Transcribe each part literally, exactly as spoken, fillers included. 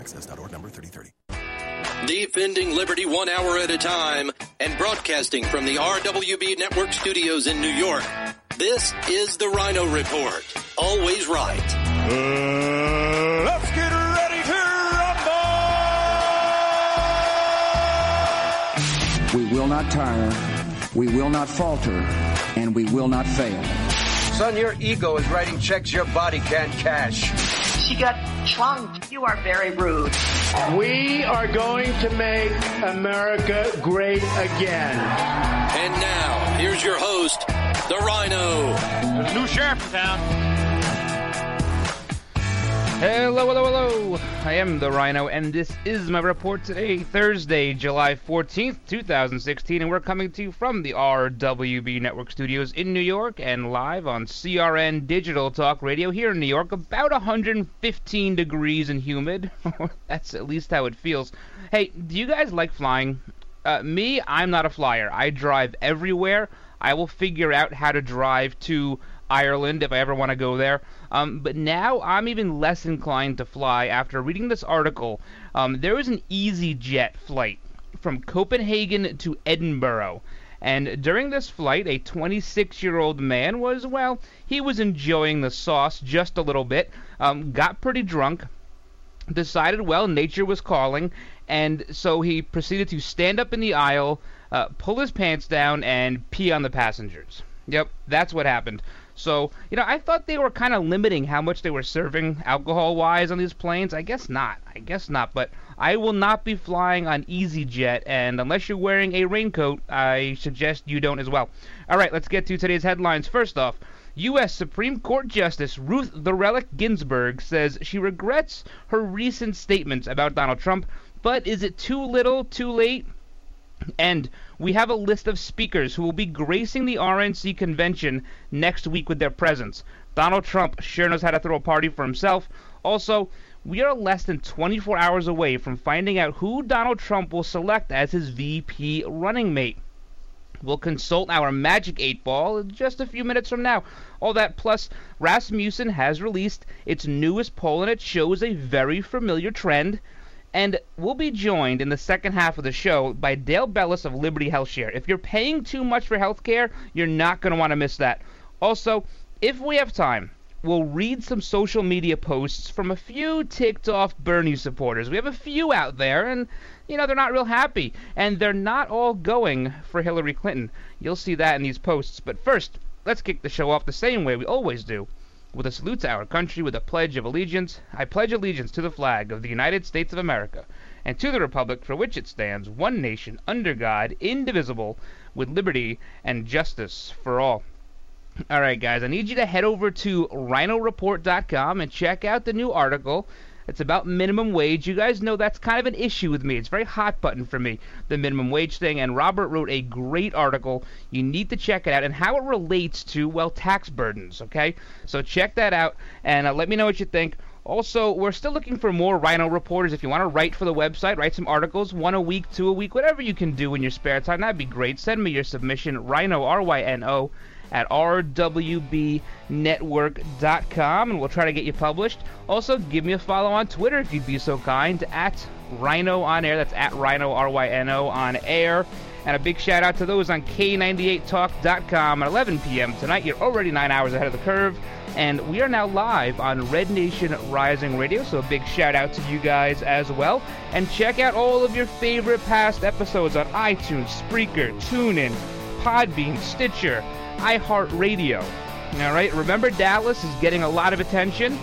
access dot org, number thirty thirty. Defending liberty one hour at a time and broadcasting from the R W B Network studios in New York. This is the Rhino Report. Always right. Uh, let's get ready to rumble! We will not tire, we will not falter, and we will not fail. Son, your ego is writing checks your body can't cash. She got chunked. You are very rude. We are going to make America great again. And now, here's your host, the Rhino. There's a new sheriff in town. Hello, hello, hello. I am the Rhino, and this is my report today, Thursday, July fourteenth, twenty sixteen, and we're coming to you from the R W B Network studios in New York and live on C R N Digital Talk Radio here in New York, about one hundred fifteen degrees and humid. That's at least how it feels. Hey, do you guys like flying? Uh, me, I'm not a flyer. I drive everywhere. I will figure out how to drive to Ireland if I ever want to go there. Um, but now I'm even less inclined to fly after reading this article. Um, there was an EasyJet flight from Copenhagen to Edinburgh. And during this flight, a twenty-six-year-old man was, well, he was enjoying the sauce just a little bit, um, got pretty drunk, decided, well, nature was calling, and so he proceeded to stand up in the aisle, uh, pull his pants down, and pee on the passengers. Yep, that's what happened. So, you know, I thought they were kind of limiting how much they were serving alcohol-wise on these planes. I guess not. I guess not. But I will not be flying on EasyJet, and unless you're wearing a raincoat, I suggest you don't as well. All right, let's get to today's headlines. First off, U S Supreme Court Justice Ruth the Relic Ginsburg says she regrets her recent statements about Donald Trump, but is it too little, too late? And we have a list of speakers who will be gracing the R N C convention next week with their presence. Donald Trump sure knows how to throw a party for himself. Also, we are less than twenty-four hours away from finding out who Donald Trump will select as his V P running mate. We'll consult our Magic eight Ball just a few minutes from now. All that plus, Rasmussen has released its newest poll, and it shows a very familiar trend. And we'll be joined in the second half of the show by Dale Bellis of Liberty HealthShare. If you're paying too much for healthcare, you're not going to want to miss that. Also, if we have time, we'll read some social media posts from a few ticked-off Bernie supporters. We have a few out there, and, you know, they're not real happy. And they're not all going for Hillary Clinton. You'll see that in these posts. But first, let's kick the show off the same way we always do, with a salute to our country with a pledge of allegiance. I pledge allegiance to the flag of the United States of America, and to the republic for which it stands, one nation, under God, indivisible, with liberty and justice for all. All right, guys, I need you to head over to rhino report dot com and check out the new article. It's about minimum wage. You guys know that's kind of an issue with me. It's very hot button for me, the minimum wage thing. And Robert wrote a great article. You need to check it out and how it relates to, well, tax burdens, okay? So check that out and uh, let me know what you think. Also, we're still looking for more Rhino reporters. If you want to write for the website, write some articles, one a week, two a week, whatever you can do in your spare time, that'd be great. Send me your submission, Rhino, R Y N O, at r w b network dot com, and we'll try to get you published. Also, give me a follow on Twitter if you'd be so kind, at Rhino on Air. That's at Rhino, R Y N O, on air. And a big shout out to those on K ninety-eight talk dot com at eleven p.m. tonight. You're already nine hours ahead of the curve. And we are now live on Red Nation Rising Radio, so a big shout out to you guys as well. And check out all of your favorite past episodes on iTunes, Spreaker, TuneIn, Podbean, Stitcher, iHeartRadio. All right, remember Dallas is getting a lot of attention.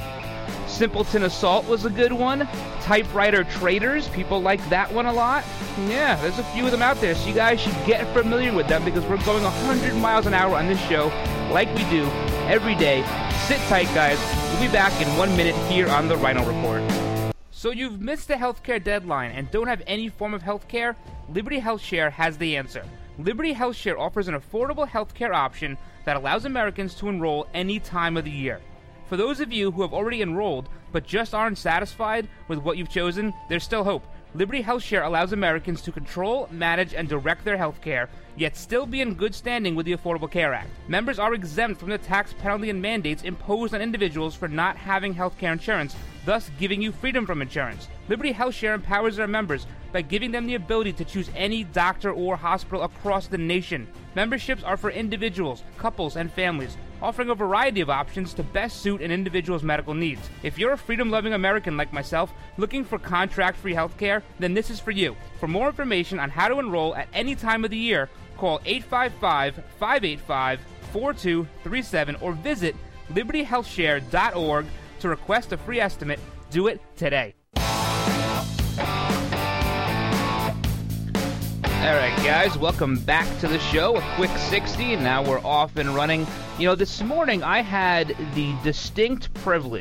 Simpleton Assault was a good one. Typewriter Traders, people like that one a lot. Yeah, there's a few of them out there, so you guys should get familiar with them because we're going one hundred miles an hour on this show like we do every day. Sit tight, guys. We'll be back in one minute here on the Rhino Report. So you've missed the healthcare deadline and don't have any form of healthcare? Liberty HealthShare has the answer. Liberty HealthShare offers an affordable healthcare option that allows Americans to enroll any time of the year. For those of you who have already enrolled but just aren't satisfied with what you've chosen, there's still hope. Liberty HealthShare allows Americans to control, manage, and direct their health care, yet still be in good standing with the Affordable Care Act. Members are exempt from the tax penalty and mandates imposed on individuals for not having health care insurance, thus giving you freedom from insurance. Liberty HealthShare empowers their members by giving them the ability to choose any doctor or hospital across the nation. Memberships are for individuals, couples, and families, offering a variety of options to best suit an individual's medical needs. If you're a freedom-loving American like myself, looking for contract-free health care, then this is for you. For more information on how to enroll at any time of the year, call eight five five, five eight five, four two three seven or visit liberty health share dot org to request a free estimate. Do it today. Alright guys, welcome back to the show, a quick sixty, and now we're off and running. You know, this morning I had the distinct privilege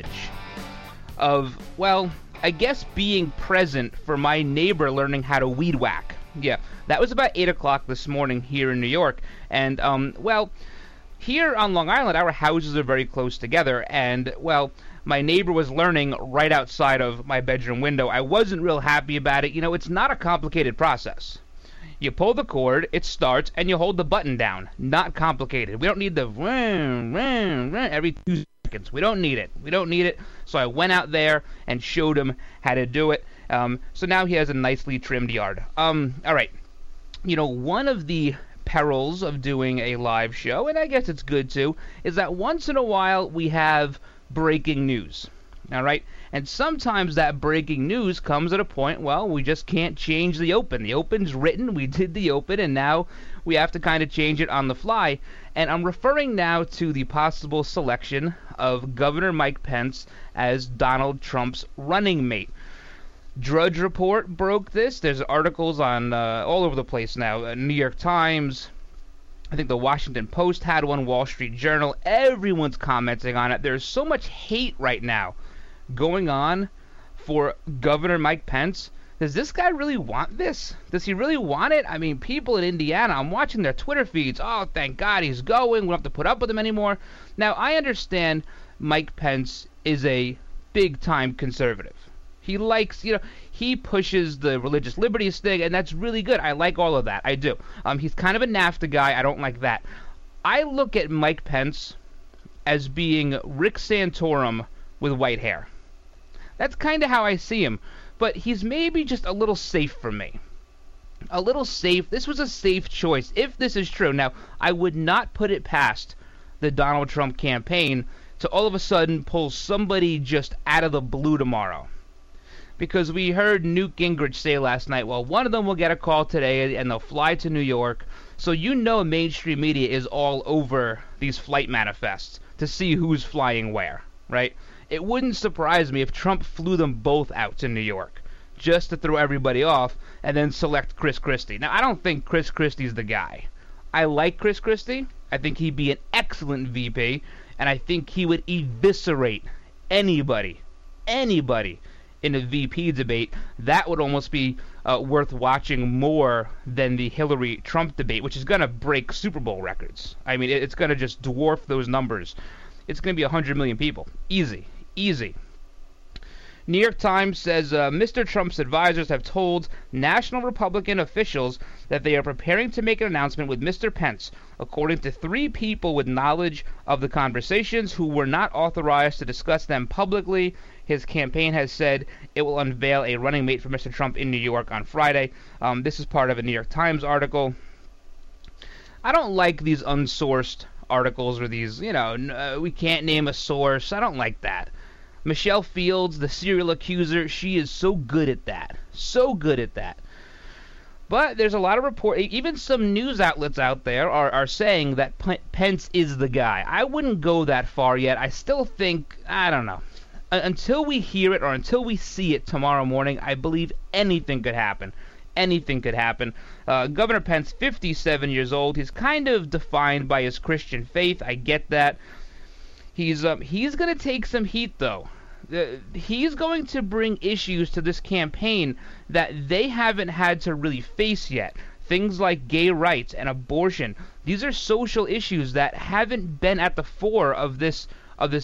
of, well, I guess being present for my neighbor learning how to weed whack. Yeah, that was about eight o'clock this morning here in New York, and, um, well, here on Long Island our houses are very close together, and, well, my neighbor was learning right outside of my bedroom window. I wasn't real happy about it. You know, it's not a complicated process. You pull the cord, it starts, and you hold the button down. Not complicated. We don't need the ring, ring, ring every two seconds. We don't need it. We don't need it. So I went out there and showed him how to do it. Um, so now he has a nicely trimmed yard. Um, all right. You know, one of the perils of doing a live show, and I guess it's good too, is that once in a while we have breaking news. All right? And sometimes that breaking news comes at a point, well, we just can't change the open. The open's written, we did the open, and now we have to kind of change it on the fly. And I'm referring now to the possible selection of Governor Mike Pence as Donald Trump's running mate. Drudge Report broke this. There's articles on uh, all over the place now. Uh, New York Times, I think the Washington Post had one, Wall Street Journal. Everyone's commenting on it. There's so much hate right now going on for Governor Mike Pence. Does this guy really want this? Does he really want it? I mean, people in Indiana, I'm watching their Twitter feeds. Oh, thank God he's going. We don't have to put up with him anymore. Now, I understand Mike Pence is a big-time conservative. He likes, you know, he pushes the religious liberties thing, and that's really good. I like all of that. I do. Um, he's kind of a NAFTA guy. I don't like that. I look at Mike Pence as being Rick Santorum with white hair. That's kind of how I see him. But he's maybe just a little safe for me. A little safe. This was a safe choice, if this is true. Now, I would not put it past the Donald Trump campaign to all of a sudden pull somebody just out of the blue tomorrow. Because we heard Newt Gingrich say last night, well, one of them will get a call today and they'll fly to New York. So you know mainstream media is all over these flight manifests to see who's flying where, right? It wouldn't surprise me if Trump flew them both out to New York just to throw everybody off and then select Chris Christie. Now, I don't think Chris Christie's the guy. I like Chris Christie. I think he'd be an excellent V P, and I think he would eviscerate anybody, anybody in a V P debate. That would almost be uh, worth watching more than the Hillary-Trump debate, which is going to break Super Bowl records. I mean, it's going to just dwarf those numbers. It's going to be one hundred million people. Easy. Easy. New York Times says uh, Mister Trump's advisors have told national Republican officials that they are preparing to make an announcement with Mister Pence, according to three people with knowledge of the conversations who were not authorized to discuss them publicly. His campaign has said it will unveil a running mate for Mister Trump in New York on Friday. Um, this is part of a New York Times article. I don't like these unsourced articles or these, you know, uh, we can't name a source. I don't like that. Michelle Fields, the serial accuser, she is so good at that. So good at that. But there's a lot of report, even some news outlets out there are, are saying that P- Pence is the guy. I wouldn't go that far yet. I still think, I don't know. Uh, until we hear it or until we see it tomorrow morning, I believe anything could happen. Anything could happen. Uh, Governor Pence, fifty-seven years old. He's kind of defined by his Christian faith. I get that. He's um, he's going to take some heat, though. Uh, he's going to bring issues to this campaign that they haven't had to really face yet. Things like gay rights and abortion. These are social issues that haven't been at the fore of this of this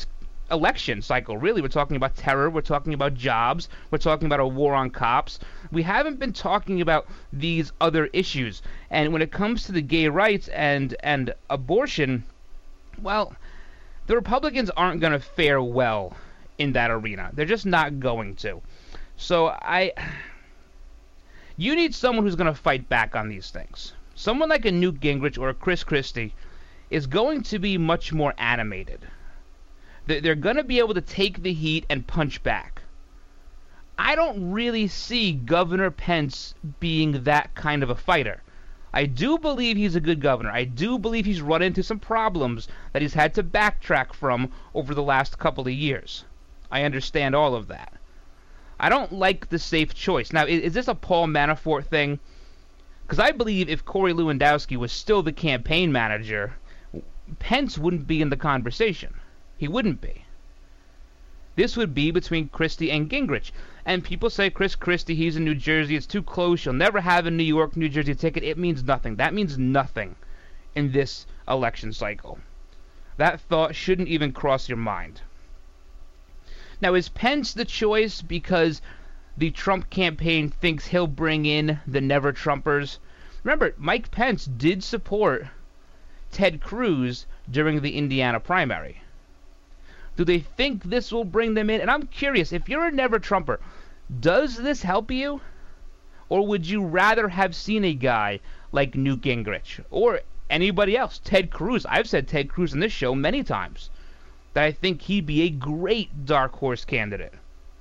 election cycle, really. We're talking about terror, we're talking about jobs, we're talking about a war on cops. We haven't been talking about these other issues. And when it comes to the gay rights and, and abortion, well, the Republicans aren't going to fare well in that arena. They're just not going to. So I... You need someone who's going to fight back on these things. Someone like a Newt Gingrich or a Chris Christie is going to be much more animated. They're going to be able to take the heat and punch back. I don't really see Governor Pence being that kind of a fighter. I do believe he's a good governor. I do believe he's run into some problems that he's had to backtrack from over the last couple of years. I understand all of that. I don't like the safe choice. Now, is, is this a Paul Manafort thing? Because I believe if Corey Lewandowski was still the campaign manager, Pence wouldn't be in the conversation. He wouldn't be. This would be between Christie and Gingrich. And people say, Chris Christie, he's in New Jersey, it's too close, you'll never have a New York, New Jersey ticket. It means nothing. That means nothing in this election cycle. That thought shouldn't even cross your mind. Now, is Pence the choice because the Trump campaign thinks he'll bring in the never-Trumpers? Remember, Mike Pence did support Ted Cruz during the Indiana primary. Do they think this will bring them in? And I'm curious, if you're a never-Trumper, does this help you? Or would you rather have seen a guy like Newt Gingrich? Or anybody else? Ted Cruz. I've said Ted Cruz in this show many times. That I think he'd be a great dark horse candidate.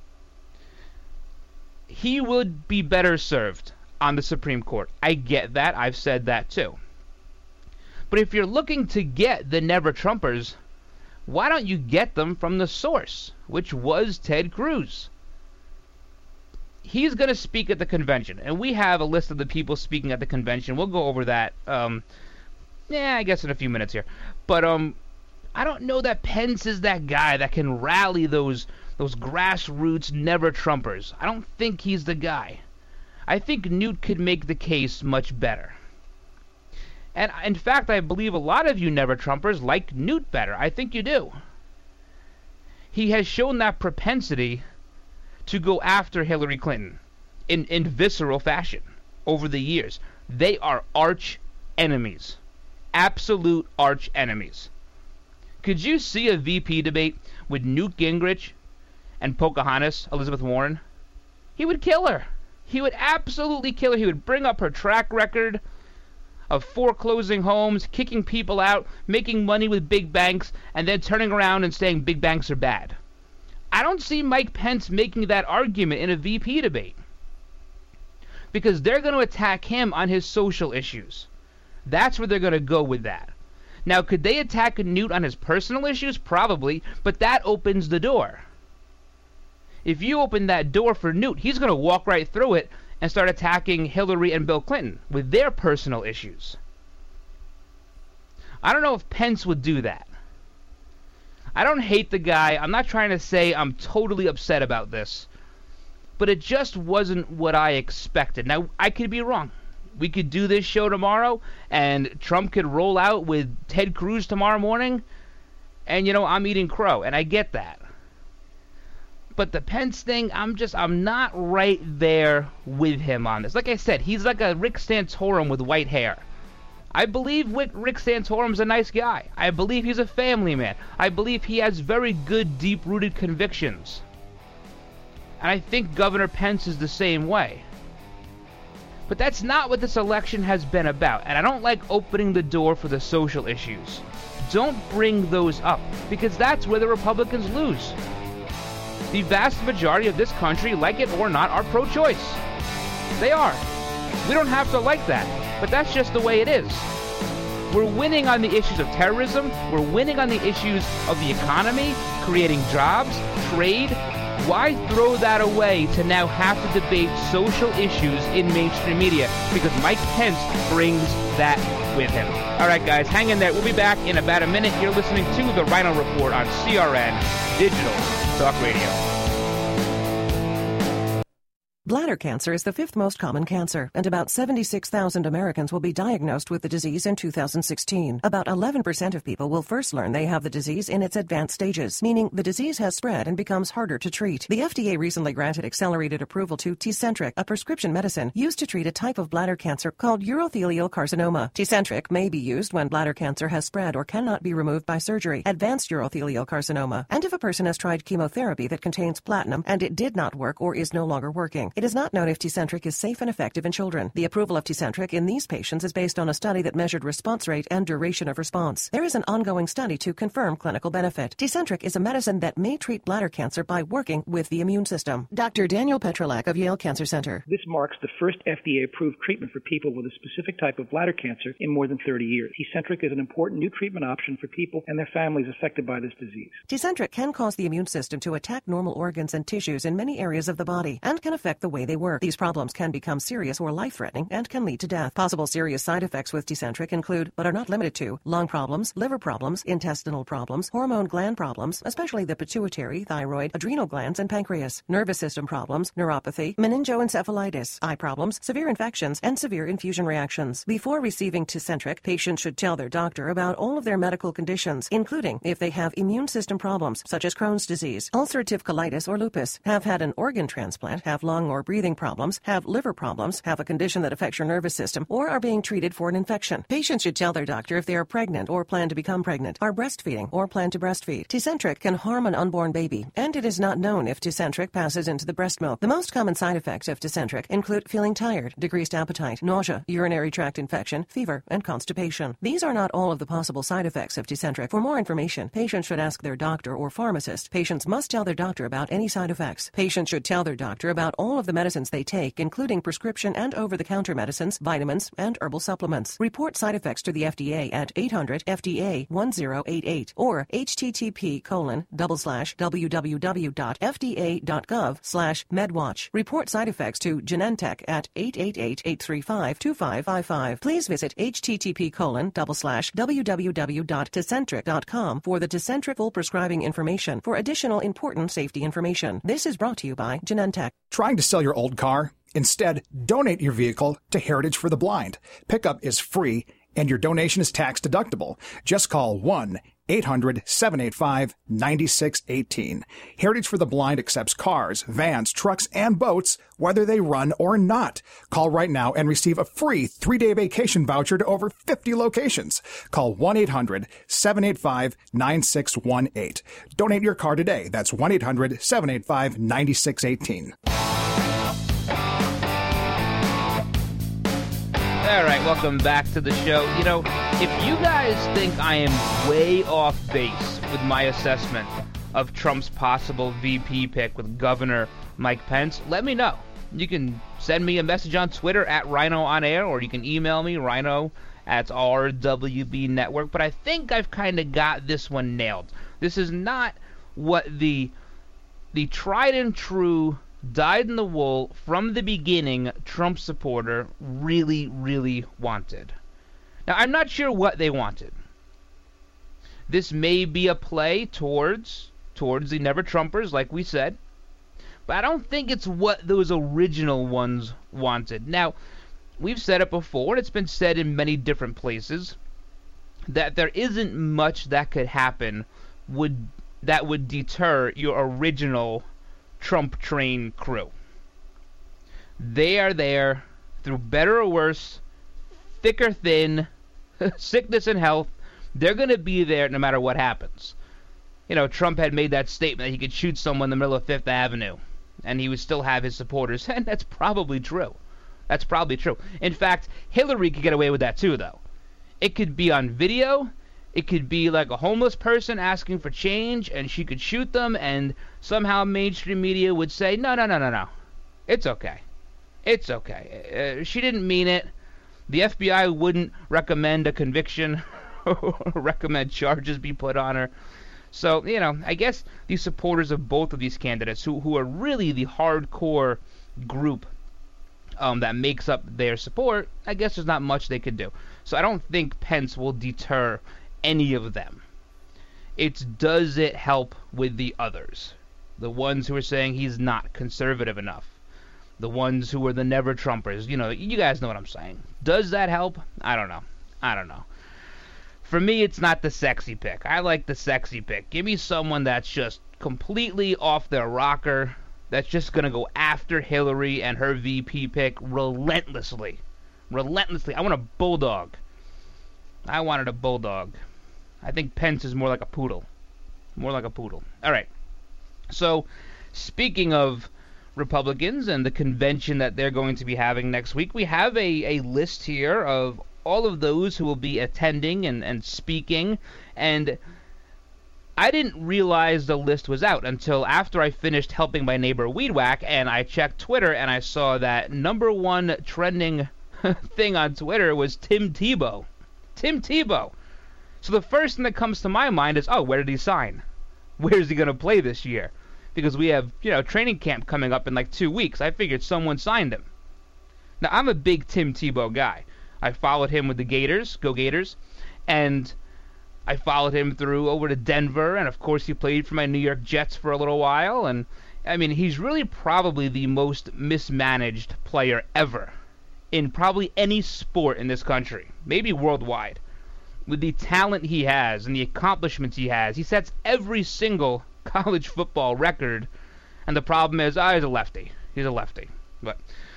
He would be better served on the Supreme Court. I get that. I've said that too. But if you're looking to get the never-Trumpers, why don't you get them from the source, which was Ted Cruz? He's going to speak at the convention, and we have a list of the people speaking at the convention. We'll go over that, um, yeah, I guess in a few minutes here. But um, I don't know that Pence is that guy that can rally those those grassroots never-Trumpers. I don't think he's the guy. I think Newt could make the case much better. And in fact, I believe a lot of you never-Trumpers like Newt better. I think you do. He has shown that propensity to go after Hillary Clinton in, in visceral fashion over the years. They are arch enemies. Absolute arch enemies. Could you see a V P debate with Newt Gingrich and Pocahontas, Elizabeth Warren? He would kill her. He would absolutely kill her. He would bring up her track record of foreclosing homes, kicking people out, making money with big banks, and then turning around and saying big banks are bad. I don't see Mike Pence making that argument in a V P debate. Because they're going to attack him on his social issues. That's where they're going to go with that. Now, could they attack Newt on his personal issues? Probably, but that opens the door. If you open that door for Newt, he's going to walk right through it and start attacking Hillary and Bill Clinton with their personal issues. I don't know if Pence would do that. I don't hate the guy. I'm not trying to say I'm totally upset about this. But it just wasn't what I expected. Now, I could be wrong. We could do this show tomorrow, and Trump could roll out with Ted Cruz tomorrow morning, and, you know, I'm eating crow, and I get that. But the Pence thing, I'm just, I'm not right there with him on this. Like I said, he's like a Rick Santorum with white hair. I believe Rick Santorum's a nice guy. I believe he's a family man. I believe he has very good, deep-rooted convictions. And I think Governor Pence is the same way. But that's not what this election has been about. And I don't like opening the door for the social issues. Don't bring those up, because that's where the Republicans lose. The vast majority of this country, like it or not, are pro-choice. They are. We don't have to like that, but that's just the way it is. We're winning on the issues of terrorism. We're winning on the issues of the economy, creating jobs, trade. Why throw that away to now have to debate social issues in mainstream media? Because Mike Pence brings that with him. All right, guys, hang in there. We'll be back in about a minute. You're listening to The Rhino Report on C R N Digital Talk Radio. Bladder cancer is the fifth most common cancer, and about seventy-six thousand Americans will be diagnosed with the disease in two thousand sixteen. About eleven percent of people will first learn they have the disease in its advanced stages, meaning the disease has spread and becomes harder to treat. The F D A recently granted accelerated approval to Tecentriq, a prescription medicine used to treat a type of bladder cancer called urothelial carcinoma. Tecentriq may be used when bladder cancer has spread or cannot be removed by surgery, advanced urothelial carcinoma, and if a person has tried chemotherapy that contains platinum and it did not work or is no longer working. It is not known if Tecentriq is safe and effective in children. The approval of Tecentriq in these patients is based on a study that measured response rate and duration of response. There is an ongoing study to confirm clinical benefit. Tecentriq is a medicine that may treat bladder cancer by working with the immune system. Doctor Daniel Petrolak of Yale Cancer Center. This marks the first F D A-approved treatment for people with a specific type of bladder cancer in more than thirty years. Tecentriq is an important new treatment option for people and their families affected by this disease. Tecentriq can cause the immune system to attack normal organs and tissues in many areas of the body and can affect the way they work. These problems can become serious or life-threatening and can lead to death. Possible serious side effects with Tecentriq include, but are not limited to, lung problems, liver problems, intestinal problems, hormone gland problems, especially the pituitary, thyroid, adrenal glands, and pancreas, nervous system problems, neuropathy, meningoencephalitis, eye problems, severe infections, and severe infusion reactions. Before receiving Tecentriq, patients should tell their doctor about all of their medical conditions, including if they have immune system problems such as Crohn's disease, ulcerative colitis, or lupus, have had an organ transplant, have lung or breathing problems, have liver problems, have a condition that affects your nervous system, or are being treated for an infection. Patients should tell their doctor if they are pregnant or plan to become pregnant, are breastfeeding, or plan to breastfeed. Tecentriq can harm an unborn baby, and it is not known if Tecentriq passes into the breast milk. The most common side effects of Tecentriq include feeling tired, decreased appetite, nausea, urinary tract infection, fever, and constipation. These are not all of the possible side effects of Tecentriq. For more information, patients should ask their doctor or pharmacist. Patients must tell their doctor about any side effects. Patients should tell their doctor about all of the medicines they take, including prescription and over-the-counter medicines, vitamins, and herbal supplements. Report side effects to the F D A at eight hundred F D A one zero eight eight or http colon double slash www.fda.gov slash medwatch. Report side effects to Genentech at eight eight eight, eight three five, two five five five. Please visit http colon double slash www.tecentriq dot com for the Tecentriq full prescribing information for additional important safety information. This is brought to you by Genentech. Trying to sell your old car? Instead, donate your vehicle to Heritage for the Blind. Pickup is free, and your donation is tax deductible. Just call one eight hundred, seven eight five, nine six one eight. Heritage for the Blind accepts cars, vans, trucks, and boats, whether they run or not. Call right now and receive a free three-day vacation voucher to over fifty locations. Call one eight hundred, seven eight five, nine six one eight. Donate your car today. That's one eight hundred, seven eight five, nine six one eight. All right, welcome back to the show. You know, if you guys think I am way off base with my assessment of Trump's possible V P pick with Governor Mike Pence, let me know. You can send me a message on Twitter at Rhino on Air, or you can email me, Rhino at R W B Network. But I think I've kind of got this one nailed. This is not what the the tried and true, dyed-in-the-wool, from the beginning, Trump supporter really, really wanted. Now, I'm not sure what they wanted. This may be a play towards towards the Never-Trumpers, like we said, but I don't think it's what those original ones wanted. Now, we've said it before, and it's been said in many different places, that there isn't much that could happen would that would deter your original Trump train crew. They are there through better or worse, thick or thin, sickness and health. They're going to be there no matter what happens. You know, Trump had made that statement that he could shoot someone in the middle of Fifth Avenue, and he would still have his supporters, and that's probably true. That's probably true. In fact, Hillary could get away with that too, though. It could be on video. It could be like a homeless person asking for change, and she could shoot them, and somehow mainstream media would say, no, no, no, no, no. It's okay. It's okay. Uh, she didn't mean it. The F B I wouldn't recommend a conviction or recommend charges be put on her. So, you know, I guess these supporters of both of these candidates, who, who are really the hardcore group um, that makes up their support, I guess there's not much they could do. So I don't think Pence will deter any of them. It's does it help with the others, the ones who are saying he's not conservative enough, the ones who were the never Trumpers. You know, you guys know what I'm saying. Does that help? I don't know. I don't know. For me, it's not the sexy pick. I like the sexy pick. Give me someone that's just completely off their rocker, that's just going to go after Hillary and her V P pick relentlessly. Relentlessly. I want a bulldog. I wanted a bulldog. I think Pence is more like a poodle. More like a poodle. All right. So, speaking of Republicans and the convention that they're going to be having next week, we have a, a list here of all of those who will be attending and, and speaking, and I didn't realize the list was out until after I finished helping my neighbor weed whack, and I checked Twitter, and I saw that number one trending thing on Twitter was Tim Tebow. Tim Tebow. So the first thing that comes to my mind is, oh, where did he sign? Where is he going to play this year? Because we have, you know, training camp coming up in like two weeks. I figured someone signed him. Now, I'm a big Tim Tebow guy. I followed him with the Gators, go Gators, and I followed him through over to Denver, and of course he played for my New York Jets for a little while, and I mean, he's really probably the most mismanaged player ever in probably any sport in this country, maybe worldwide. With the talent he has and the accomplishments he has, he sets every single college football record, and the problem is, ah, he's a lefty. He's a lefty. But,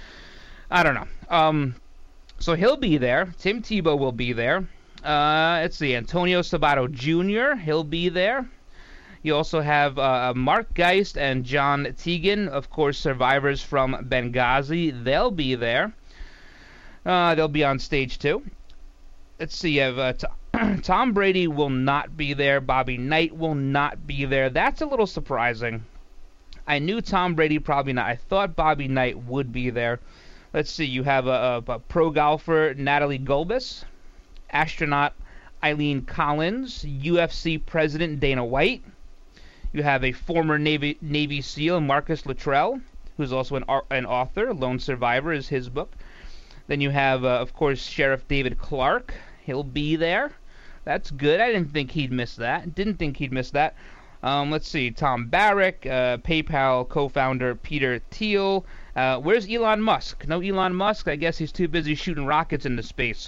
I don't know. Um, so he'll be there. Tim Tebow will be there. Uh, let's see, Antonio Sabato Junior, he'll be there. You also have uh, Mark Geist and John Teagan, of course, survivors from Benghazi. They'll be there. Uh, they'll be on stage too. Let's see, you have uh, t- Tom Brady will not be there. Bobby Knight will not be there. That's a little surprising. I knew Tom Brady probably not. I thought Bobby Knight would be there. Let's see, you have a, a, a pro golfer, Natalie Gulbis, astronaut Eileen Collins, U F C president Dana White. You have a former Navy Navy SEAL, Marcus Luttrell, who's also an, an author. Lone Survivor is his book. Then you have, uh, of course, Sheriff David Clark. He'll be there. That's good. I didn't think he'd miss that. Didn't think he'd miss that. Um, let's see. Tom Barrack, uh, PayPal co-founder Peter Thiel. Uh, where's Elon Musk? No Elon Musk? I guess he's too busy shooting rockets into space.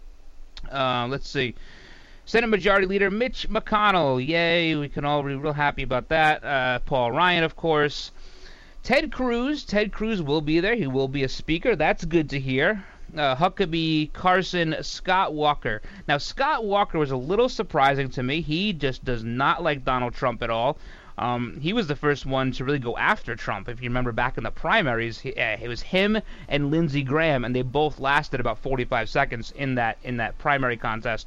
Uh, let's see. Senate Majority Leader Mitch McConnell. Yay, we can all be real happy about that. Uh, Paul Ryan, of course. Ted Cruz. Ted Cruz will be there. He will be a speaker. That's good to hear. Uh, Huckabee, Carson, Scott Walker. Now, Scott Walker was a little surprising to me. He just does not like Donald Trump at all. Um, he was the first one to really go after Trump. If you remember back in the primaries, he, uh, it was him and Lindsey Graham, and they both lasted about forty-five seconds in that in that primary contest.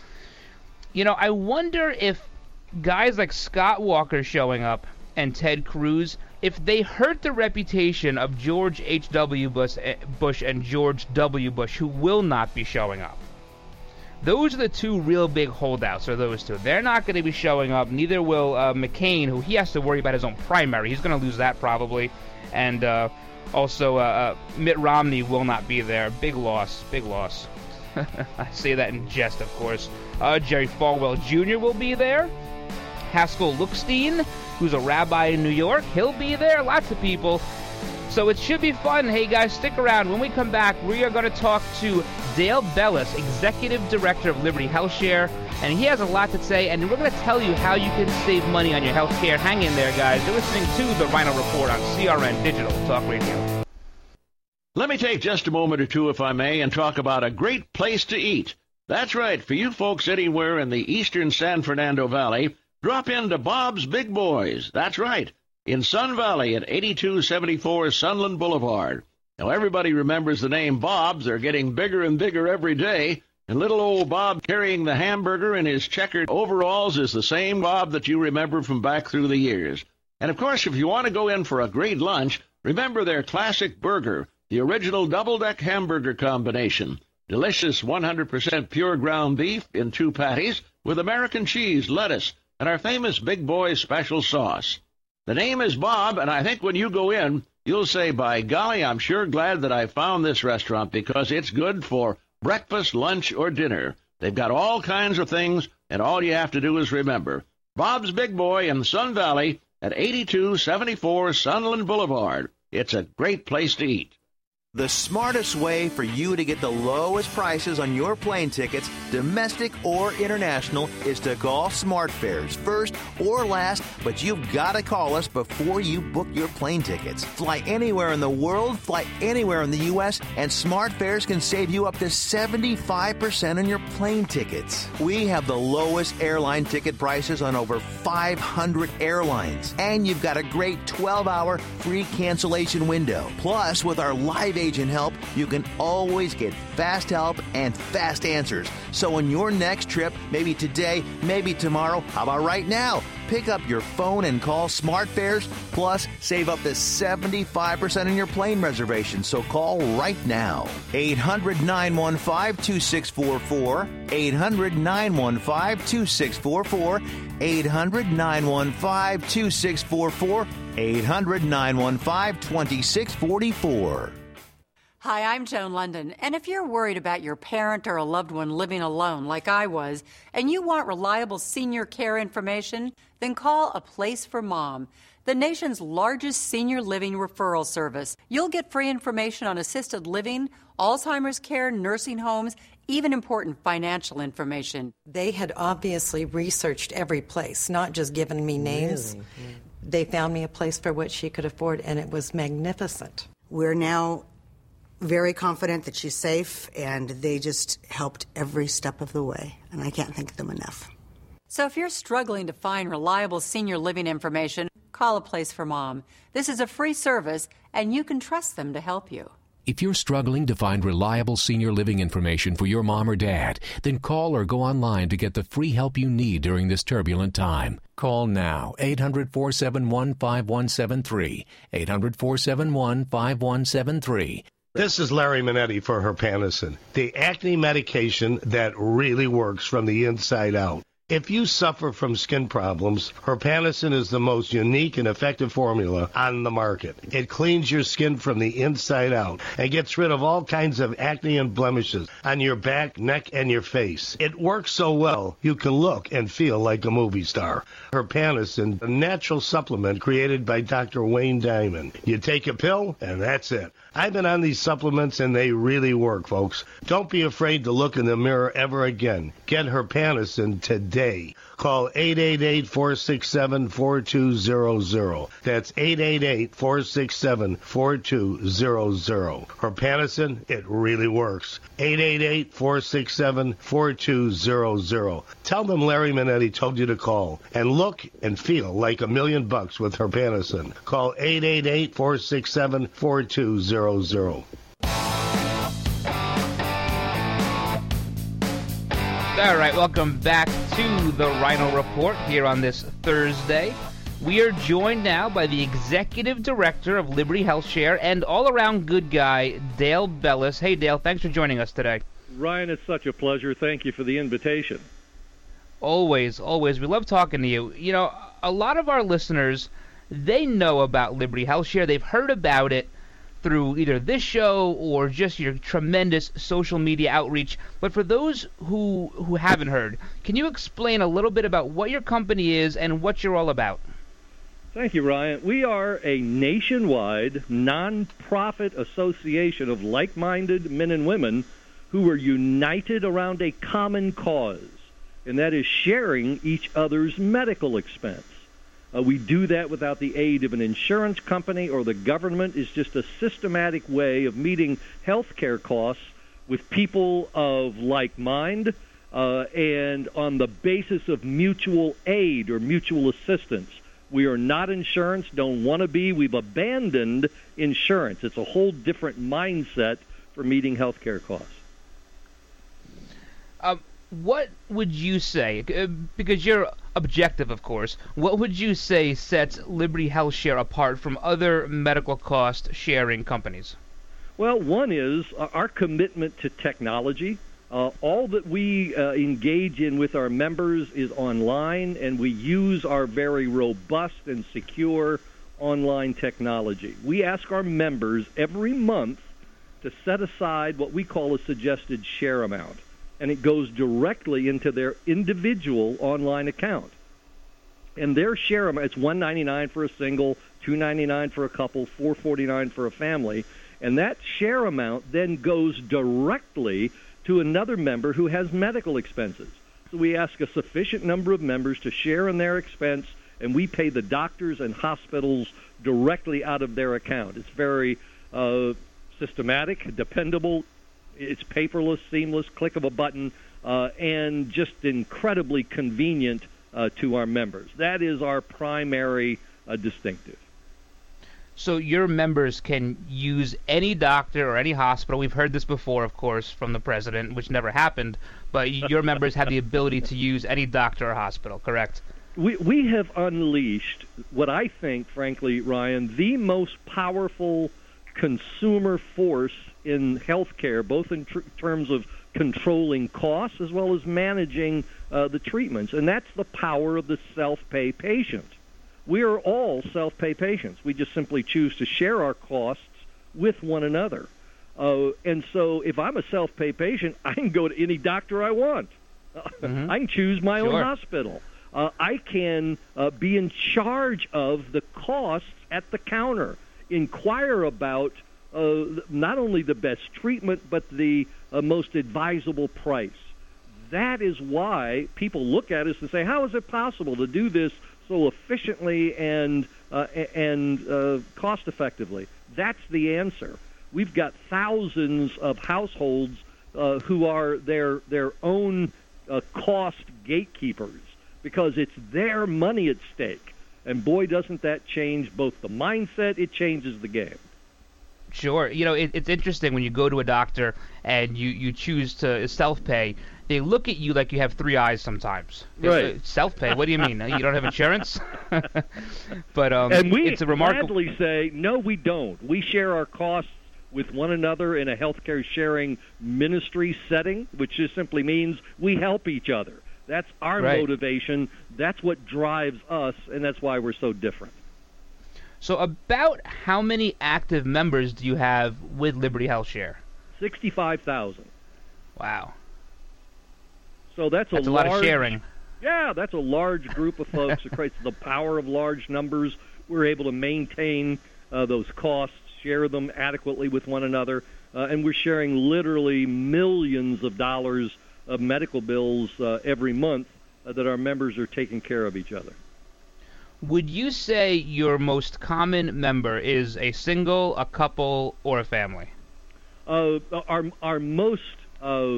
You know, I wonder if guys like Scott Walker showing up and Ted Cruz, if they hurt the reputation of George H W. Bush and George W. Bush, who will not be showing up. Those are the two real big holdouts, are those two. They're not going to be showing up. Neither will uh, McCain, who he has to worry about his own primary. He's going to lose that probably. And uh, also uh, uh, Mitt Romney will not be there. Big loss. Big loss. I say that in jest, of course. Uh, Jerry Falwell Junior will be there. Haskell Lookstein, who's a rabbi in New York, he'll be there. Lots of people. So it should be fun. Hey, guys, stick around. When we come back, we are going to talk to Dale Bellis, Executive Director of Liberty HealthShare, and he has a lot to say, and we're going to tell you how you can save money on your health care. Hang in there, guys. You're listening to The Rhino Report on C R N Digital Talk Radio. Let me take just a moment or two, if I may, and talk about a great place to eat. That's right. For you folks anywhere in the eastern San Fernando Valley, drop into Bob's Big Boys. That's right. In Sun Valley at eighty-two seventy-four Sunland Boulevard. Now, everybody remembers the name Bob's. They're getting bigger and bigger every day. And little old Bob carrying the hamburger in his checkered overalls is the same Bob that you remember from back through the years. And, of course, if you want to go in for a great lunch, remember their classic burger, the original double-deck hamburger combination. Delicious one hundred percent pure ground beef in two patties with American cheese, lettuce, and our famous Big Boy special sauce. The name is Bob, and I think when you go in, you'll say, by golly, I'm sure glad that I found this restaurant because it's good for breakfast, lunch, or dinner. They've got all kinds of things, and all you have to do is remember. Bob's Big Boy in Sun Valley at eighty-two seventy-four Sunland Boulevard. It's a great place to eat. The smartest way for you to get the lowest prices on your plane tickets, domestic or international, is to call SmartFares first or last, but you've got to call us before you book your plane tickets. Fly anywhere in the world, fly anywhere in the U S, and SmartFares can save you up to seventy-five percent on your plane tickets. We have the lowest airline ticket prices on over five hundred airlines, and you've got a great twelve-hour free cancellation window. Plus, with our live agent help, you can always get fast help and fast answers. So on your next trip, maybe today, maybe tomorrow, how about right now? Pick up your phone and call SmartFares, plus save up to seventy-five percent on your plane reservation. So call right now. eight hundred, nine one five, two six four four. eight hundred, nine one five, two six four four. eight hundred, nine one five, two six four four. eight hundred, nine one five, two six four four. Hi, I'm Joan London, and if you're worried about your parent or a loved one living alone like I was, and you want reliable senior care information, then call A Place for Mom, the nation's largest senior living referral service. You'll get free information on assisted living, Alzheimer's care, nursing homes, even important financial information. They had obviously researched every place, not just given me names. Really? Yeah. They found me a place for what she could afford, and it was magnificent. We're now very confident that she's safe, and they just helped every step of the way, and I can't thank them enough. So if you're struggling to find reliable senior living information, call A Place for Mom. This is a free service, and you can trust them to help you. If you're struggling to find reliable senior living information for your mom or dad, then call or go online to get the free help you need during this turbulent time. Call now, eight hundred, four seven one, five one seven three, eight hundred, four seven one, five one seven three. This is Larry Minetti for Herpanasin, the acne medication that really works from the inside out. If you suffer from skin problems, Herpanasin is the most unique and effective formula on the market. It cleans your skin from the inside out and gets rid of all kinds of acne and blemishes on your back, neck, and your face. It works so well, you can look and feel like a movie star. Herpanasin, a natural supplement created by Doctor Wayne Diamond. You take a pill, and that's it. I've been on these supplements, and they really work, folks. Don't be afraid to look in the mirror ever again. Get Herpanasin today. Call eight eight eight, four six seven, four two zero zero. That's eight eight eight, four six seven, four two zero zero. Herpanasin, it really works. eight eight eight, four six seven, four two zero zero. Tell them Larry Minetti told you to call, and look and feel like a million bucks with Herpanasin. Call eight eight eight, four six seven, four two zero zero. All right, welcome back to the Rhino Report here on this Thursday. We are joined now by the Executive Director of Liberty HealthShare and all-around good guy, Dale Bellis. Hey, Dale, thanks for joining us today. Ryan, it's such a pleasure. Thank you for the invitation. Always, always. We love talking to you. You know, a lot of our listeners, they know about Liberty HealthShare. They've heard about it through either this show or just your tremendous social media outreach. But for those who who haven't heard, can you explain a little bit about what your company is and what you're all about? Thank you, Ryan. We are a nationwide, non-profit association of like-minded men and women who are united around a common cause, and that is sharing each other's medical expense. Uh, we do that without the aid of an insurance company or the government. It's just a systematic way of meeting health care costs with people of like mind uh, and on the basis of mutual aid or mutual assistance. We are not insurance, don't want to be. We've abandoned insurance. It's a whole different mindset for meeting health care costs. Um, what would you say, uh, because you're objective, of course, what would you say sets Liberty HealthShare apart from other medical cost sharing companies? Well, one is our commitment to technology. Uh, all that we uh, engage in with our members is online, and we use our very robust and secure online technology. We ask our members every month to set aside what we call a suggested share amount, and it goes directly into their individual online account. and their share amount, it's one ninety-nine for a single, two ninety-nine for a couple, four forty-nine for a family, and that share amount then goes directly to another member who has medical expenses. So we ask a sufficient number of members to share in their expense, and we pay the doctors and hospitals directly out of their account. It's very uh, systematic, dependable. It's paperless, seamless, click of a button, uh, and just incredibly convenient uh, to our members. That is our primary uh, distinctive. So your members can use any doctor or any hospital. We've heard this before, of course, from the president, which never happened, but your members have the ability to use any doctor or hospital, correct? We we have unleashed what I think, frankly, Ryan, the most powerful consumer force in healthcare, both in tr- terms of controlling costs as well as managing uh, the treatments, and that's the power of the self-pay patient. We are all self-pay patients. We just simply choose to share our costs with one another. Uh, and so if I'm a self-pay patient, I can go to any doctor I want. Mm-hmm. I can choose my sure. own hospital. Uh, I can uh, be in charge of the costs at the counter, inquire about uh, not only the best treatment, but the uh, most advisable price. That is why people look at us and say, how is it possible to do this so efficiently and uh, and uh, cost effectively? That's the answer. We've got thousands of households uh, who are their their own uh, cost gatekeepers because it's their money at stake. And boy, doesn't that change both the mindset, it changes the game. Sure. You know, it, it's interesting when you go to a doctor and you, you choose to self-pay, they look at you like you have three eyes sometimes. Right. Uh, self-pay, what do you mean? You don't have insurance? But um, and we it's a remarkable... gladly say, no, we don't. We share our costs with one another in a healthcare sharing ministry setting, which just simply means we help each other. That's our right. motivation. That's what drives us, and that's why we're so different. So about how many active members do you have with Liberty Health Share? sixty-five thousand. Wow. So that's a, that's a large, lot of sharing. Yeah, that's a large group of folks. It creates the power of large numbers. We're able to maintain uh, those costs, share them adequately with one another, uh, and we're sharing literally millions of dollars of medical bills uh, every month uh, that our members are taking care of each other. Would you say your most common member is a single, a couple, or a family? Uh, our our most uh,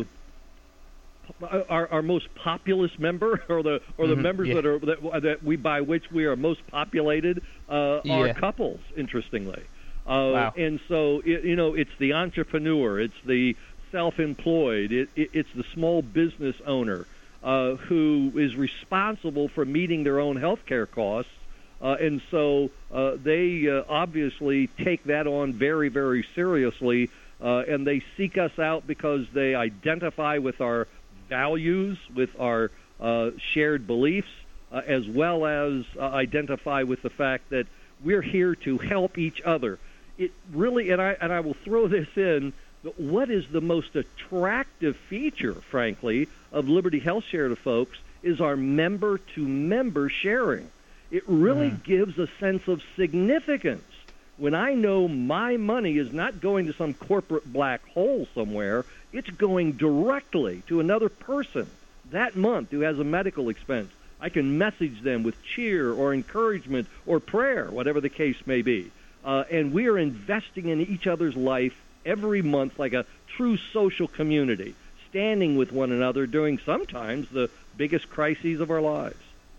our our most populous member, or the or the mm-hmm, members yeah. that are that, that we by which we are most populated, uh, yeah. are couples. Interestingly, uh, wow. and so it, you know it's the entrepreneur, it's the self-employed, it, it, it's the small business owner uh, who is responsible for meeting their own health care costs. Uh, and so uh, they uh, obviously take that on very, very seriously, uh, and they seek us out because they identify with our values, with our uh, shared beliefs, uh, as well as uh, identify with the fact that we're here to help each other. It really, and I and I will throw this in, what is the most attractive feature, frankly, of Liberty Health Share to folks is our member-to-member sharing. It really mm. gives a sense of significance. When I know my money is not going to some corporate black hole somewhere, it's going directly to another person that month who has a medical expense. I can message them with cheer or encouragement or prayer, whatever the case may be. Uh, and we are investing in each other's life every month like a true social community, standing with one another during sometimes the biggest crises of our lives.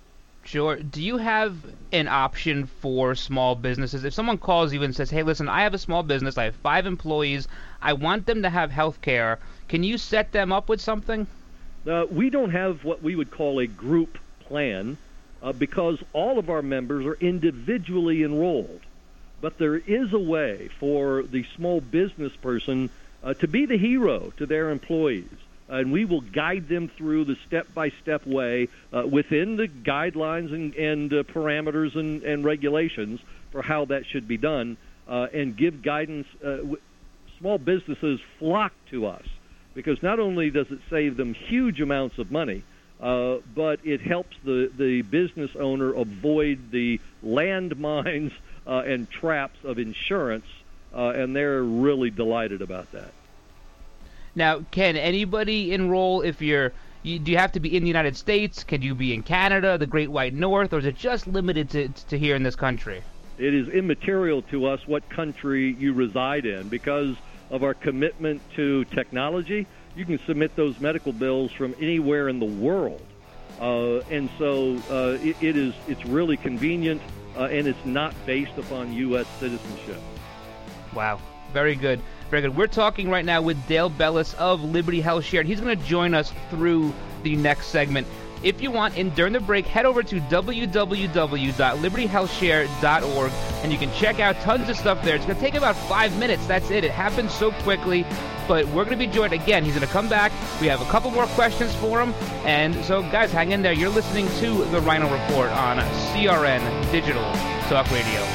Sure. Do you have an option for small businesses? If someone calls you and says, hey, listen, I have a small business, I have five employees, I want them to have health care, can you set them up with something? Uh, we don't have what we would call a group plan uh, because all of our members are individually enrolled. But there is a way for the small business person uh, to be the hero to their employees. And we will guide them through the step-by-step way uh, within the guidelines and, and uh, parameters and, and regulations for how that should be done, uh, and give guidance. Uh, w- small businesses flock to us because not only does it save them huge amounts of money, uh, but it helps the, the business owner avoid the landmines uh, and traps of insurance, uh, and they're really delighted about that. Now, can anybody enroll if you're, you, do you have to be in the United States? Can you be in Canada, the Great White North, or is it just limited to, to here in this country? It is immaterial to us what country you reside in. Because of our commitment to technology, you can submit those medical bills from anywhere in the world. Uh, and so uh, it, it is, it's really convenient, uh, and it's not based upon U S citizenship. Wow. Very good. Very good. We're talking right now with Dale Bellis of Liberty HealthShare, and he's going to join us through the next segment. If you want, in during the break, head over to w w w dot liberty health share dot org, and you can check out tons of stuff there. It's going to take about five minutes. That's it. It happens so quickly, but we're going to be joined again. He's going to come back. We have a couple more questions for him, and so, guys, hang in there. You're listening to The Rhino Report on C R N Digital Talk Radio.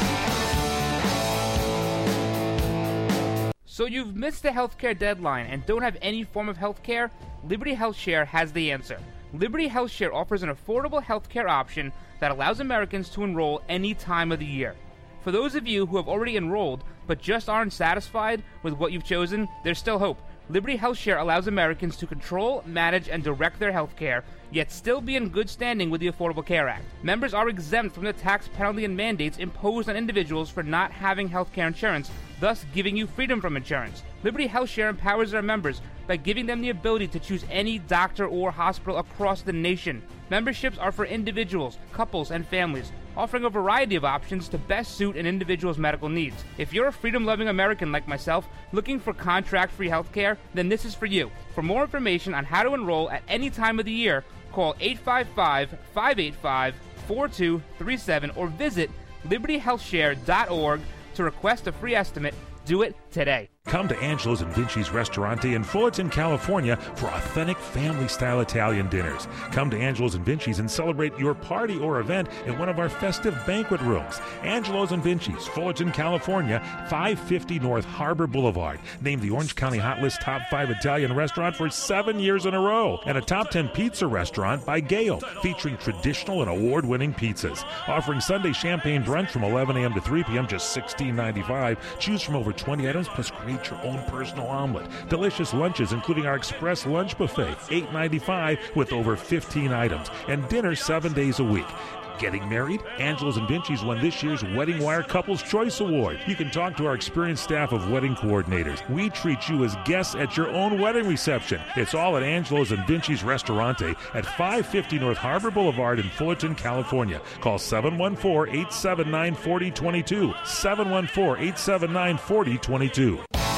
So you've missed the healthcare deadline and don't have any form of healthcare? Liberty HealthShare has the answer. Liberty HealthShare offers an affordable healthcare option that allows Americans to enroll any time of the year. For those of you who have already enrolled but just aren't satisfied with what you've chosen, there's still hope. Liberty HealthShare allows Americans to control, manage, and direct their health care, yet still be in good standing with the Affordable Care Act. Members are exempt from the tax penalty and mandates imposed on individuals for not having health care insurance, thus giving you freedom from insurance. Liberty HealthShare empowers their members by giving them the ability to choose any doctor or hospital across the nation. Memberships are for individuals, couples, and families, offering a variety of options to best suit an individual's medical needs. If you're a freedom-loving American like myself, looking for contract-free health care, then this is for you. For more information on how to enroll at any time of the year, call eight five five, five eight five, four two three seven or visit liberty health share dot org to request a free estimate. Do it today. Come to Angelo's and Vinci's Restaurante in Fullerton, California for authentic family-style Italian dinners. Come to Angelo's and Vinci's and celebrate your party or event in one of our festive banquet rooms. Angelo's and Vinci's, Fullerton, California, five fifty North Harbor Boulevard. Named the Orange County Hot List Top five Italian Restaurant for seven years in a row. And a Top ten Pizza Restaurant by Gale, featuring traditional and award-winning pizzas. Offering Sunday champagne brunch from eleven a.m. to three p.m., just sixteen ninety-five. Choose from over twenty items, plus create your own personal omelet. Delicious lunches, including our express lunch buffet, eight ninety-five with over fifteen items. And dinner seven days a week. Getting married? Angelo's and Vinci's won this year's Wedding Wire Couples Choice Award. You can talk to our experienced staff of wedding coordinators. We treat you as guests at your own wedding reception. It's all at Angelo's and Vinci's Restaurante at five fifty North Harbor Boulevard in Fullerton, California. Call seven one four, eight seven nine, four zero two two. seven one four, eight seven nine, four zero two two.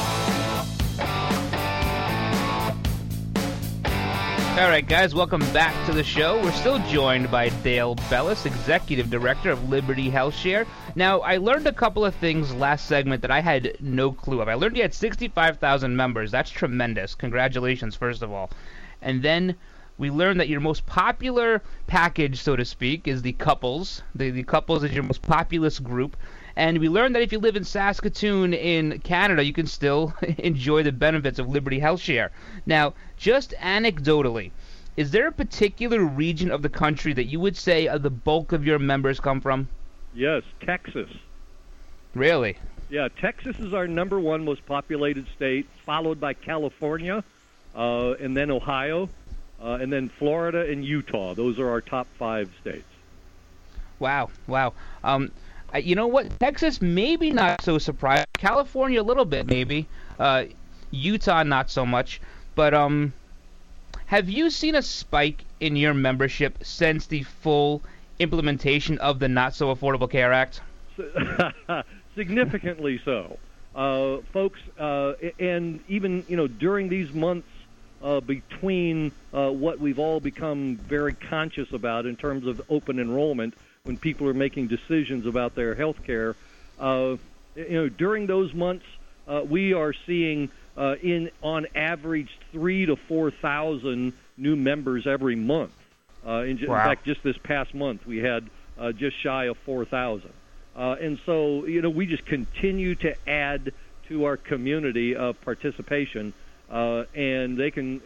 All right, guys, welcome back to the show. We're still joined by Dale Bellis, Executive Director of Liberty HealthShare. Now, I learned a couple of things last segment that I had no clue of. I learned you had sixty-five thousand members. That's tremendous. Congratulations, first of all. And then we learned that your most popular package, so to speak, is the couples. The, the couples is your most populous group. And we learned that if you live in Saskatoon in Canada, you can still enjoy the benefits of Liberty HealthShare. Now, just anecdotally, is there a particular region of the country that you would say uh, the bulk of your members come from? Yes, Texas. Really? Yeah, Texas is our number one most populated state, followed by California, uh, and then Ohio, uh, and then Florida and Utah. Those are our top five states. Wow, wow. Um, you know what? Texas, maybe not so surprised. California, a little bit, maybe. Uh, Utah, not so much. But um, have you seen a spike in your membership since the full implementation of the Not So Affordable Care Act? Significantly so. Uh, folks, uh, and even, you know, during these months uh, between uh, what we've all become very conscious about in terms of open enrollment, when people are making decisions about their health care, uh, you know, during those months, uh, we are seeing, uh, in on average, three to four thousand new members every month. Uh, in, wow. in fact, just this past month, we had uh, just shy of four thousand. Uh, and so, you know, we just continue to add to our community of participation, uh, and they can, uh,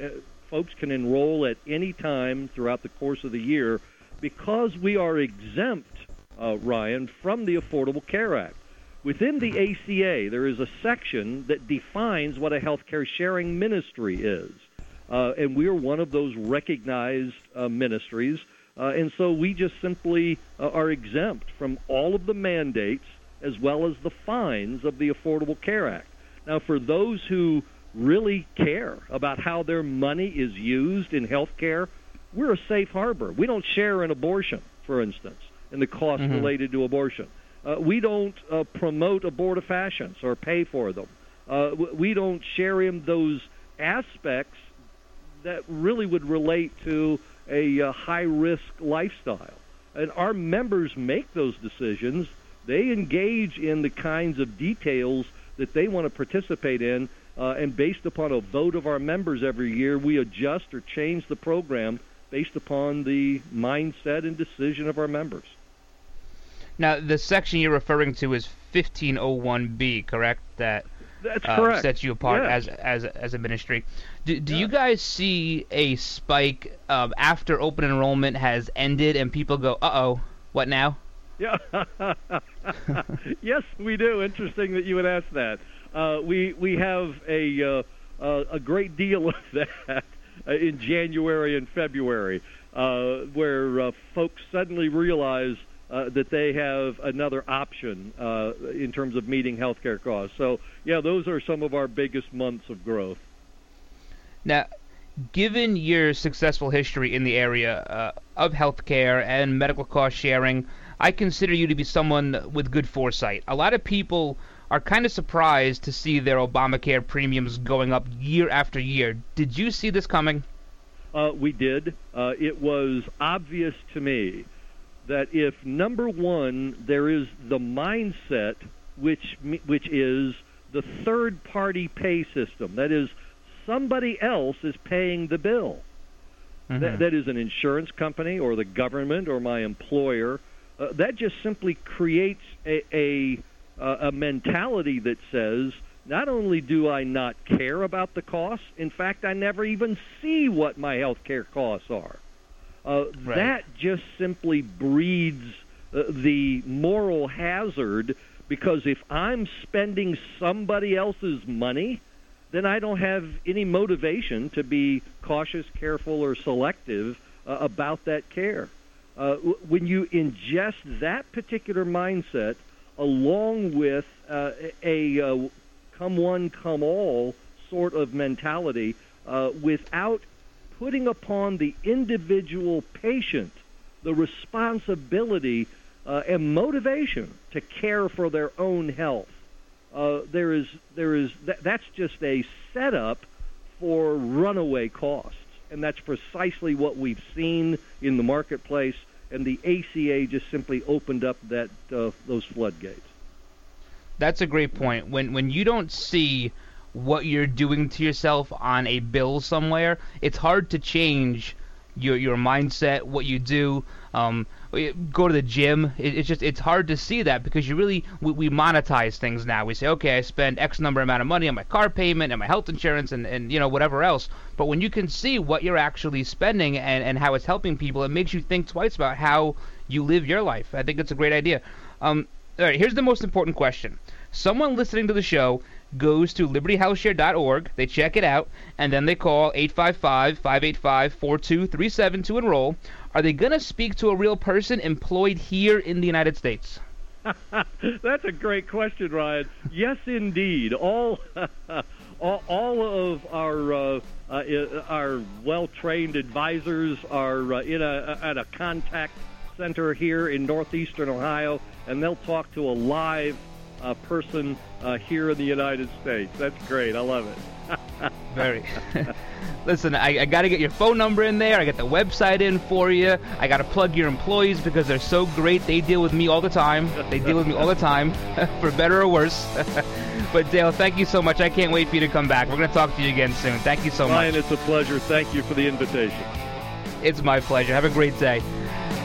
folks can enroll at any time throughout the course of the year because we are exempt, uh, Ryan, from the Affordable Care Act. Within the A C A, there is a section that defines what a healthcare sharing ministry is. Uh, and we are one of those recognized uh, ministries. Uh, and so we just simply uh, are exempt from all of the mandates as well as the fines of the Affordable Care Act. Now, for those who really care about how their money is used in health care, we're a safe harbor. We don't share in abortion, for instance, and the costs mm-hmm. related to abortion. Uh, we don't uh, promote abortifacients or pay for them. Uh, we don't share in those aspects that really would relate to a uh, high-risk lifestyle. And our members make those decisions. They engage in the kinds of details that they want to participate in, uh, and based upon a vote of our members every year, we adjust or change the program based upon the mindset and decision of our members. Now, the section you're referring to is fifteen oh one B, correct? That That's uh, correct. sets you apart yeah. as as as a ministry. Do, do yeah. you guys see a spike um, after open enrollment has ended and people go, uh-oh, what now? Yeah. Yes, we do. Interesting that you would ask that. Uh, we we have a uh, uh, a great deal of that uh, in January and February, uh, where uh, folks suddenly realize uh, that they have another option uh, in terms of meeting healthcare costs. So, yeah, those are some of our biggest months of growth. Now, given your successful history in the area uh, of healthcare and medical cost sharing, I consider you to be someone with good foresight. A lot of people are kind of surprised to see their Obamacare premiums going up year after year. Did you see this coming? Uh, we did. Uh, it was obvious to me that if, number one, there is the mindset, which which is the third-party pay system, that is, somebody else is paying the bill. Mm-hmm. That, that is an insurance company or the government or my employer. Uh, that just simply creates a, a, a mentality that says, not only do I not care about the costs, in fact, I never even see what my health care costs are. Uh, right. That just simply breeds uh, the moral hazard, because if I'm spending somebody else's money, then I don't have any motivation to be cautious, careful, or selective uh, about that care. Uh, when you ingest that particular mindset along with uh, a uh, come one, come all sort of mentality, uh, without putting upon the individual patient the responsibility uh, and motivation to care for their own health, uh, there is there is th- that's just a setup for runaway costs, and that's precisely what we've seen in the marketplace. And the A C A just simply opened up that uh, those floodgates. That's a great point. When when you don't see what you're doing to yourself on a bill somewhere, it's hard to change your your mindset, what you do. Um, go to the gym. It, it's just it's hard to see that, because you really we, we monetize things now. We say, okay, I spend X number amount of money on my car payment and my health insurance and, and you know whatever else. But when you can see what you're actually spending and, and how it's helping people, it makes you think twice about how you live your life. I think it's a great idea. Um, all right, here's the most important question. Someone listening to the show goes to liberty health share dot org, they check it out, and then they call eight five five, five eight five, four two three seven to enroll. Are they going to speak to a real person employed here in the United States? That's a great question, Ryan. Yes, indeed. All all, all of our uh, uh, our well-trained advisors are uh, in a at a contact center here in northeastern Ohio, and they'll talk to a live uh, person uh, here in the United States. That's great. I love it. Very. Listen, I, I got to get your phone number in there. I got the website in for you. I got to plug your employees because they're so great. They deal with me all the time. They deal with me all the time, for better or worse. But Dale, thank you so much. I can't wait for you to come back. We're going to talk to you again soon. Thank you so Ryan, much. Ryan, it's a pleasure. Thank you for the invitation. It's my pleasure. Have a great day.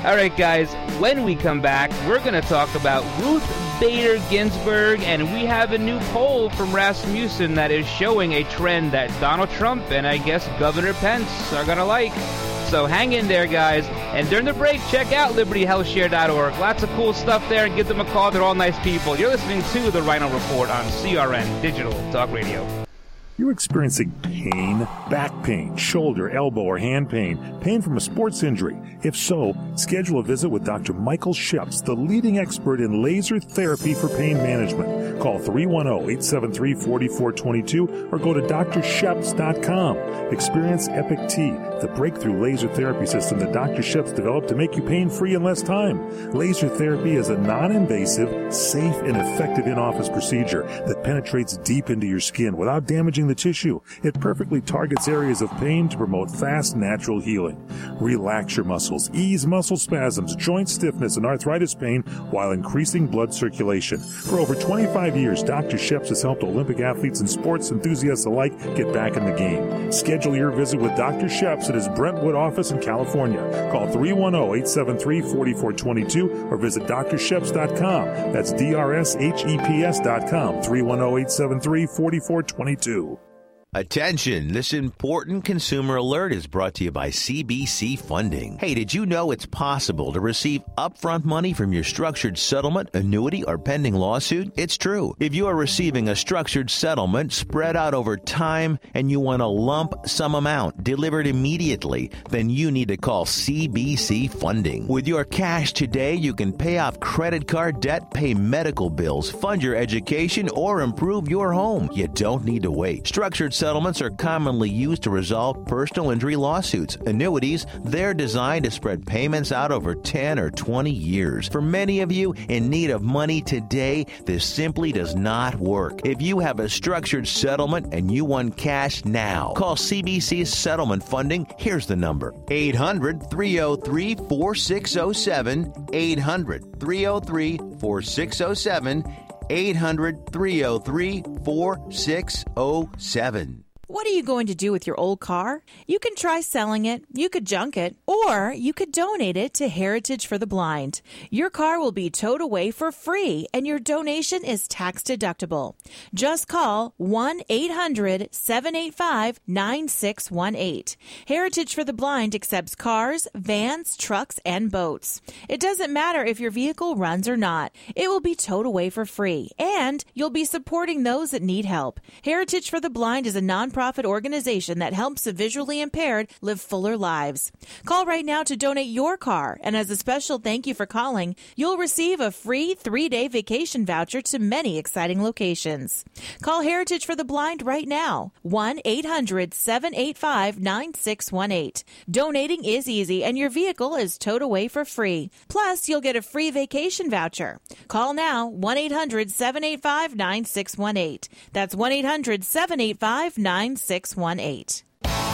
All right, guys, when we come back, we're going to talk about Ruth Bader Ginsburg, and we have a new poll from Rasmussen that is showing a trend that Donald Trump and I guess Governor Pence are going to like. So hang in there, guys. And during the break, check out liberty health share dot org. Lots of cool stuff there, and give them a call. They're all nice people. You're listening to The Rhino Report on C R N Digital Talk Radio. You're experiencing pain, back pain, shoulder, elbow, or hand pain, pain from a sports injury. If so, schedule a visit with Doctor Michael Sheps, the leading expert in laser therapy for pain management. Call three one zero, eight seven three, four four two two or go to D R sheps dot com. Experience Epic T, the breakthrough laser therapy system that Doctor Sheps developed to make you pain-free in less time. Laser therapy is a non-invasive, safe, and effective in-office procedure that penetrates deep into your skin without damaging the tissue. It perfectly targets areas of pain to promote fast, natural healing. Relax your muscles, ease muscle spasms, joint stiffness, and arthritis pain while increasing blood circulation. For over twenty-five years, Doctor Sheps has helped Olympic athletes and sports enthusiasts alike get back in the game. Schedule your visit with Doctor Sheps at his Brentwood office in California. Call three one zero, eight seven three, four four two two or visit D R sheps dot com. That's D R S H E P S dot com, three one zero, eight seven three, four four two two. Attention, this important consumer alert is brought to you by C B C Funding. Hey, did you know it's possible to receive upfront money from your structured settlement, annuity, or pending lawsuit? It's true. If you are receiving a structured settlement spread out over time and you want a lump sum amount delivered immediately, then you need to call C B C Funding. With your cash today, you can pay off credit card debt, pay medical bills, fund your education, or improve your home. You don't need to wait. Structured settlements are commonly used to resolve personal injury lawsuits. Annuities, they're designed to spread payments out over ten or twenty years. For many of you in need of money today, this simply does not work. If you have a structured settlement and you want cash now, call C B C Settlement Funding. Here's the number: eight hundred, three oh three, four six oh seven, eight hundred, three oh three, four six oh seven, eight hundred, three oh three, four six oh seven. What are you going to do with your old car? You can try selling it, you could junk it, or you could donate it to Heritage for the Blind. Your car will be towed away for free, and your donation is tax deductible. Just call one eight hundred, seven eight five, nine six one eight. Heritage for the Blind accepts cars, vans, trucks, and boats. It doesn't matter if your vehicle runs or not. It will be towed away for free, and you'll be supporting those that need help. Heritage for the Blind is a nonprofit organization that helps the visually impaired live fuller lives. Call right now to donate your car, and as a special thank you for calling, you'll receive a free three-day vacation voucher to many exciting locations. Call Heritage for the Blind right now, one eight hundred, seven eight five, nine six one eight. Donating is easy, and your vehicle is towed away for free. Plus, you'll get a free vacation voucher. Call now, one eight hundred, seven eight five, nine six one eight. That's one eight hundred, seven eight five, nine six one eight.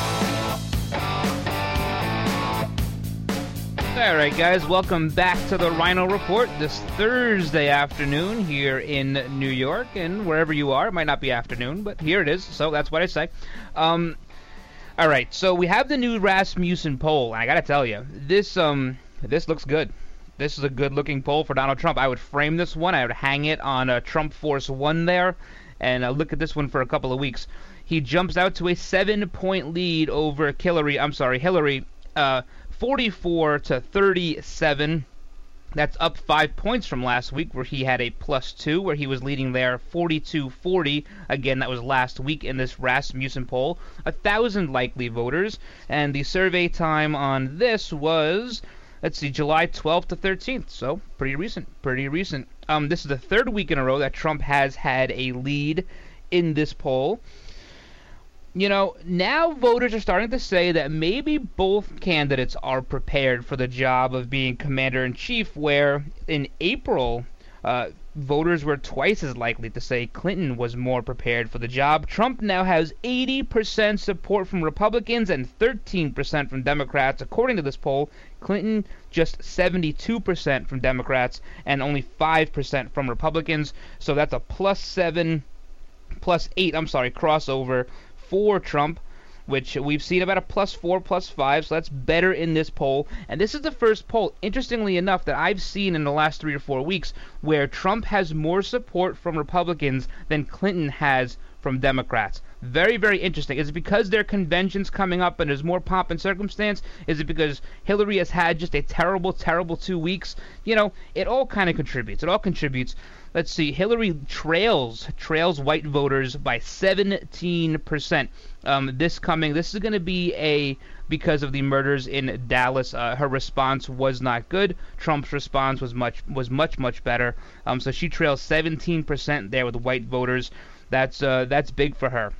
All right, guys, welcome back to the Rhino Report this Thursday afternoon here in New York, and wherever you are. It might not be afternoon, but here it is, so that's what I say. Um, all right, so we have the new Rasmussen poll, and I got to tell you, this um this looks good. This is a good-looking poll for Donald Trump. I would frame this one. I would hang it on uh, Trump Force One there, and uh, look at this one for a couple of weeks. He jumps out to a seven-point lead over Hillary. I'm sorry, Hillary, uh, forty-four to thirty-seven. That's up five points from last week, where he had a plus two, where he was leading there forty-two forty. Again, that was last week in this Rasmussen poll. A thousand likely voters, and the survey time on this was, let's see, July twelfth to thirteenth. So pretty recent, pretty recent. Um, this is the third week in a row that Trump has had a lead in this poll. You know, now voters are starting to say that maybe both candidates are prepared for the job of being commander-in-chief, where in April, uh, voters were twice as likely to say Clinton was more prepared for the job. Trump now has eighty percent support from Republicans and thirteen percent from Democrats. According to this poll, Clinton just seventy-two percent from Democrats and only five percent from Republicans. So that's a plus seven, plus eight, I'm sorry, crossover for Trump. which we've seen about a plus four, plus five, so that's better in this poll. And this is the first poll, interestingly enough, that I've seen in the last three or four weeks where Trump has more support from Republicans than Clinton has from Democrats. Very, very interesting. Is it because there are conventions coming up and there's more pomp and circumstance? Is it because Hillary has had just a terrible, terrible two weeks? You know, it all kind of contributes. It all contributes. Let's see. Hillary trails trails white voters by seventeen percent. Um, this coming, this is going to be a because of the murders in Dallas. Uh, her response was not good. Trump's response was much was much much better. Um, so she trails seventeen percent there with white voters. That's uh, that's big for her.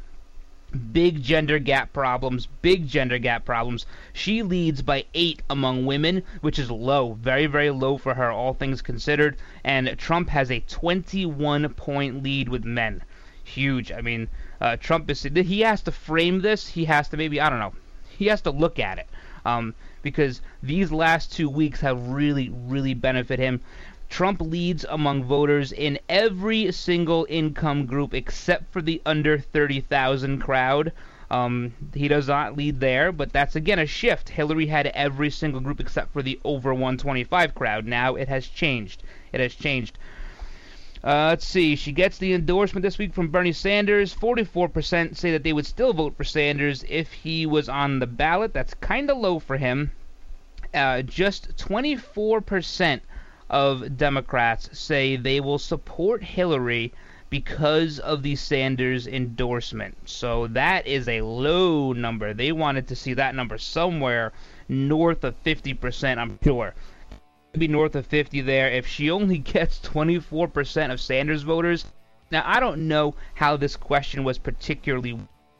Big gender gap problems, big gender gap problems. She leads by eight among women, which is low, very, very low for her, all things considered. And Trump has a twenty-one point lead with men. Huge. I mean, uh, Trump is, he has to frame this. He has to maybe, I don't know, he has to look at it. Um, because these last two weeks have really, really benefited him. Trump leads among voters in every single income group except for the under thirty thousand crowd. Um, he does not lead there, but that's again a shift. Hillary had every single group except for the over one twenty-five crowd. Now it has changed. It has changed. Uh, let's see. She gets the endorsement this week from Bernie Sanders. forty-four percent say that they would still vote for Sanders if he was on the ballot. That's kind of low for him. Uh, just twenty-four percent of Democrats say they will support Hillary because of the Sanders endorsement. So that is a low number. They wanted to see that number somewhere north of fifty percent, I'm sure. Be north of fifty there. If she only gets twenty-four percent of Sanders voters. Now, I don't know how this question was particularly,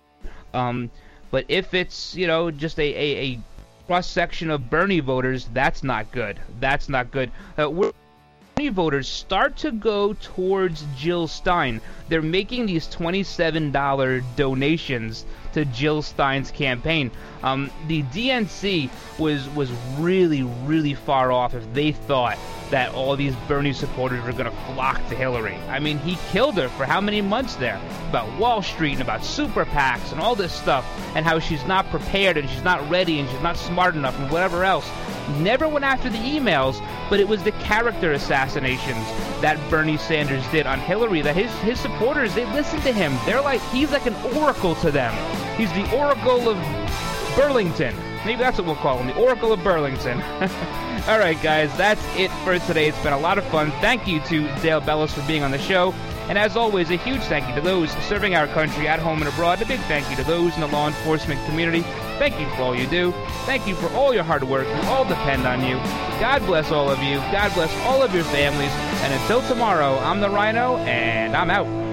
um, but if it's, you know, just a, a, a cross-section of Bernie voters, that's not good. That's not good. Uh, we're Bernie voters start to go towards Jill Stein. They're making these twenty-seven dollar donations to Jill Stein's campaign. Um, the D N C was was really, really far off if they thought that all these Bernie supporters were going to flock to Hillary. I mean, he killed her for how many months there? About Wall Street and about super PACs and all this stuff, and how she's not prepared and she's not ready and she's not smart enough and whatever else. Never went after the emails, but it was the character assassinations that Bernie Sanders did on Hillary, that his, his supporters, they listen to him. They're like, he's like an oracle to them. He's the Oracle of Burlington. Maybe that's what we'll call him, the Oracle of Burlington. All right, guys, that's it for today. It's been a lot of fun. Thank you to Dale Bellis for being on the show. And as always, a huge thank you to those serving our country at home and abroad. A big thank you to those in the law enforcement community. Thank you for all you do. Thank you for all your hard work. We all depend on you. God bless all of you. God bless all of your families. And until tomorrow, I'm the Rhino, and I'm out.